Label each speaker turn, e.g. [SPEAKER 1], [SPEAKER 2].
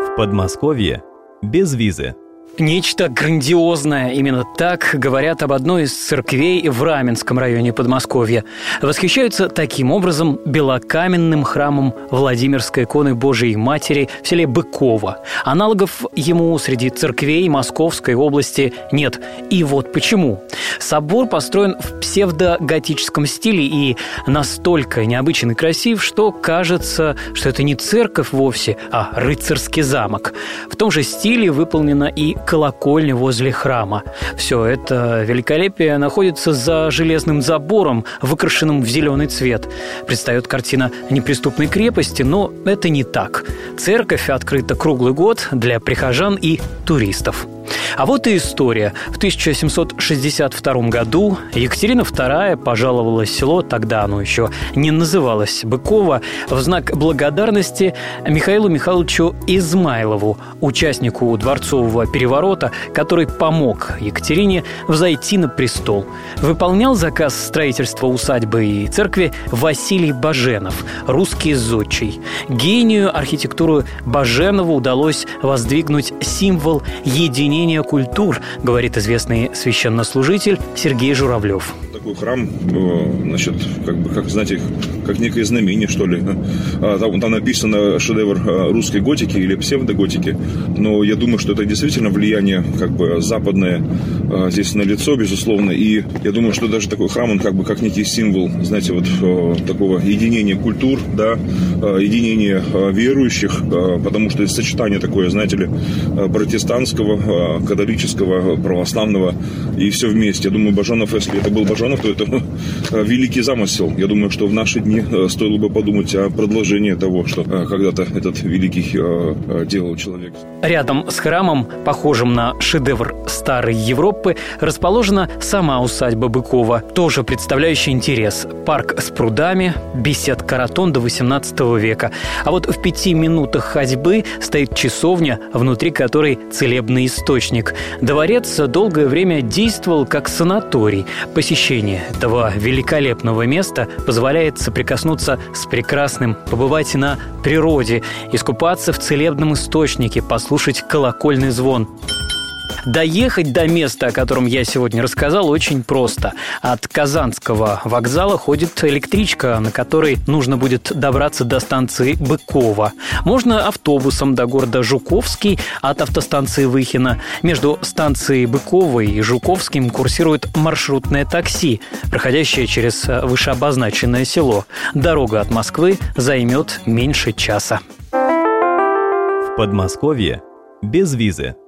[SPEAKER 1] В Подмосковье без визы.
[SPEAKER 2] Нечто грандиозное. Именно так говорят об одной из церквей в Раменском районе Подмосковья. Восхищаются таким образом белокаменным храмом Владимирской иконы Божией Матери в селе Быково. Аналогов ему среди церквей Московской области нет. И вот почему. Собор построен в псевдоготическом стиле и настолько необычен и красив, что кажется, что это не церковь вовсе, а рыцарский замок. В том же стиле выполнена и колокольня возле храма. Все это великолепие находится за железным забором, выкрашенным в зеленый цвет. Предстает картина неприступной крепости, но это не так. Церковь открыта круглый год для прихожан и туристов. А вот и история. В 1762 году Екатерина II пожаловала село, тогда оно еще не называлось Быково, в знак благодарности Михаилу Михайловичу Измайлову, участнику дворцового переворота, который помог Екатерине взойти на престол. Выполнял заказ строительства усадьбы и церкви Василий Баженов, русский зодчий. Гению архитектуры Баженову удалось воздвигнуть символ единения культур, говорит известный священнослужитель Сергей Журавлев.
[SPEAKER 3] Такой храм, значит, как некое знамение, что ли. Там написано шедевр русской готики или псевдоготики, но я думаю, что это действительно влияние западное здесь налицо, безусловно, и я думаю, что даже такой храм, он как некий символ, знаете, такого единения культур, да, единения верующих, потому что это сочетание такое, знаете ли, протестантского, католического, православного, и все вместе. Я думаю, Баженов, если это был Баженов, то это великий замысел. Я думаю, что в наши дни стоило бы подумать о продолжении того, что когда-то этот великий делал человек.
[SPEAKER 2] Рядом с храмом, похожим на шедевр старой Европы, расположена сама усадьба Быкова, тоже представляющая интерес. Парк с прудами, беседка-ротонда XVIII века. А вот в 5 минутах ходьбы стоит часовня, внутри которой целебный источник. Дворец долгое время действовал как санаторий. Посещение этого великолепного места позволяет соприкоснуться с прекрасным, побывать на природе, искупаться в целебном источнике, послушать колокольный звон. Доехать до места, о котором я сегодня рассказал, очень просто. От Казанского вокзала ходит электричка, на которой нужно будет добраться до станции Быково. Можно автобусом до города Жуковский от автостанции Выхино. Между станцией Быково и Жуковским курсирует маршрутное такси, проходящее через вышеобозначенное село. Дорога от Москвы займет меньше часа.
[SPEAKER 1] В Подмосковье без визы.